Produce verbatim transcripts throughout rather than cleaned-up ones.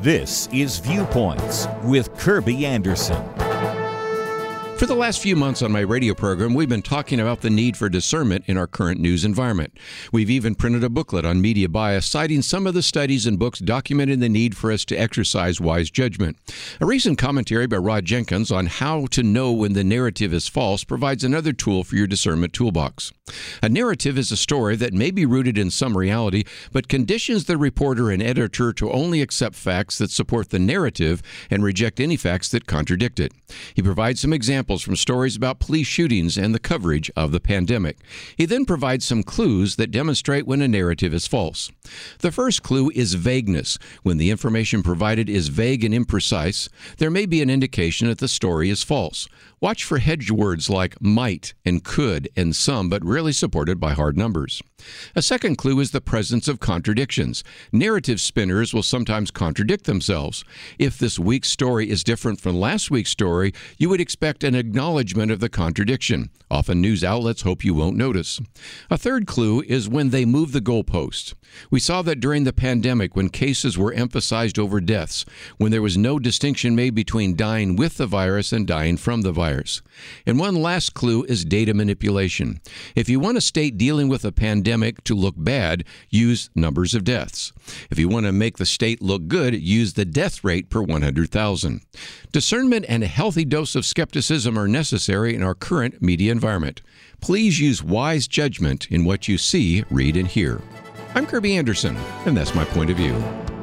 This is Viewpoints with Kirby Anderson. For the last few months on my radio program, we've been talking about the need for discernment in our current news environment. We've even printed a booklet on media bias, citing some of the studies and books documenting the need for us to exercise wise judgment. A recent commentary by Rod Jenkins on how to know when the narrative is false provides another tool for your discernment toolbox. A narrative is a story that may be rooted in some reality, but conditions the reporter and editor to only accept facts that support the narrative and reject any facts that contradict it. He provides some examples from stories about police shootings and the coverage of the pandemic. He then provides some clues that demonstrate when a narrative is false. The first clue is vagueness. When the information provided is vague and imprecise, there may be an indication that the story is false. Watch for hedge words like might and could and some, but rarely supported by hard numbers. A second clue is the presence of contradictions. Narrative spinners will sometimes contradict themselves. If this week's story is different from last week's story, you would expect an acknowledgement of the contradiction. Often news outlets hope you won't notice. A third clue is when they move the goalpost. We saw that during the pandemic when cases were emphasized over deaths, when there was no distinction made between dying with the virus and dying from the virus. And one last clue is data manipulation. If you want a state dealing with a pandemic to look bad, use numbers of deaths. If you want to make the state look good, use the death rate per one hundred thousand. Discernment and a healthy dose of skepticism are necessary in our current media environment. Please use wise judgment in what you see, read, and hear. I'm Kirby Anderson, and that's my point of view.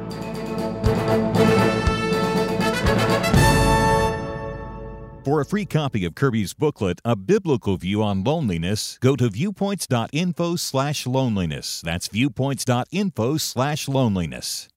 For a free copy of Kirby's booklet, A Biblical View on Loneliness, go to viewpoints.info slash loneliness. That's viewpoints.info slash loneliness.